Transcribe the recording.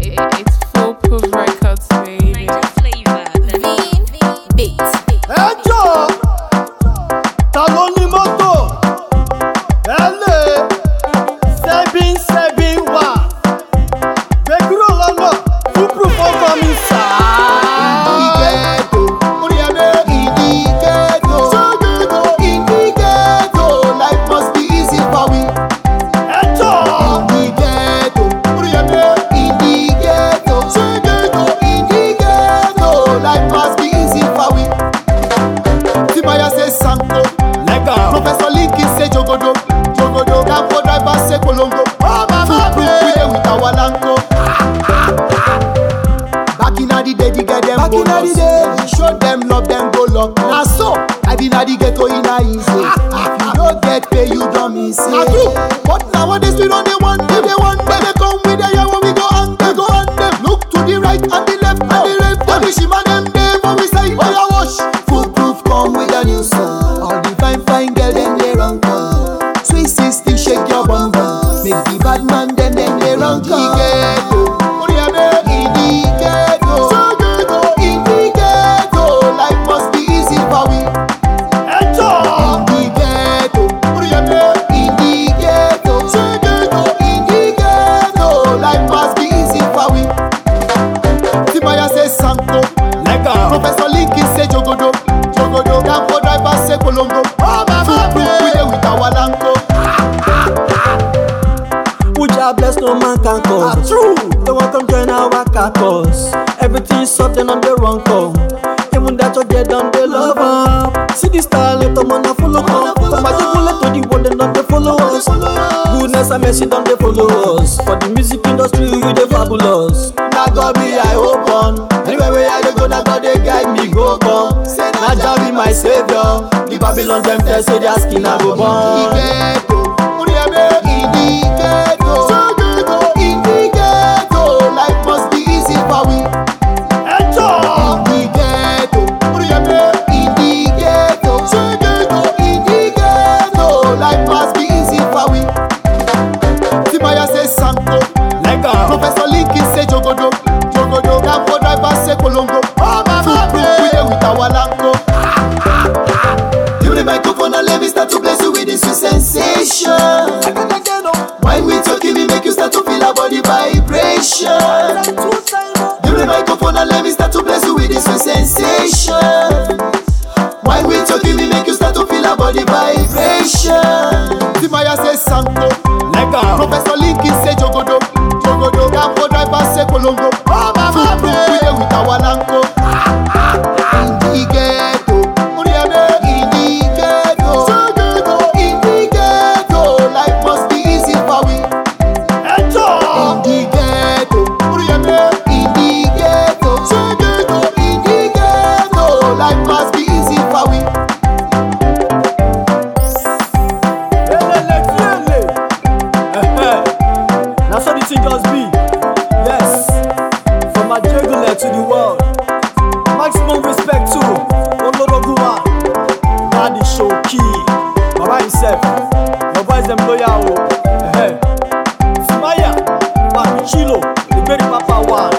It's Foolproof Records, baby. Niger flavor. Beats. Ẹjọ́ ta ló ní mọ́tò ẹlẹ́ sẹ́bìn wà gbé kúrò lọ́nà Foolproof ọkọ mi sá. Professor Linkin say jogodo, Campo driver say kolongo. Foolproof we dey with our lanko. Back inna the day, the get them bonus. We show them love, them go lock. Na so I be na the ghetto inna easy. If you don't get pay, you don't miss it. Na true, but nowadays we don't dey want them. They come with the yawa, we go on them. Look to the right and the left and the left. Every shima them dey for we side. Oya wash. Foolproof come with a new song. All the fine girl them they run come. Sweet 16 shake your bum bum. Make the bad man them they run come. In the ghetto, life must be easy for we. Ẹjọ́ In the ghetto, life must be easy for we. Timaya say Sanko, Professor Linkin say jogodo, Campo driver say kolongo. Foolproof we dey with our lanko. Which I bless no man can cause. True. They want come join our caucus. Everything is soft and on the run come. Even that you get on the love up. See this style, let them on a follow up. From my bullet to the world and not the followers. Goodness and mercy don't they follow us. For the music industry we the fabulous. Na God me I hope on. Anywhere where I dey go, na God dey guide me go come. Na Jah be my savior. The Babylon them tell say their skin a go burn. In the ghetto, life must be easy for we. ẹjọ́ In the ghetto, life must be easy for we. Timaya say Sanko, Professor Linkin say jogodo, Campo driver say kolongo. Foolproof we dey with our lanko. Give me the microphone and let me start to bless you with this sweet sensation. When we talking, we make you start to feel our body vibration. Give me the microphone and let me start to bless you with this sweet sensation. When we talking, we make you start to feel our body vibration. Timaya say Sanko, Professor Linkin say jogodo, Campo driver say kolongo. Foolproof we dey with our lanko. In the ghetto, life must be easy for we. ẹjọ́ In the ghetto, life must be easy for we. That's how the thing just be. Yes. From my jugular to the world. Maximum respect to Oloroguma, Daddy Shoki, Baba himself. Your boys them loyal. Fumaya, Papi Chilo, the very Papa one.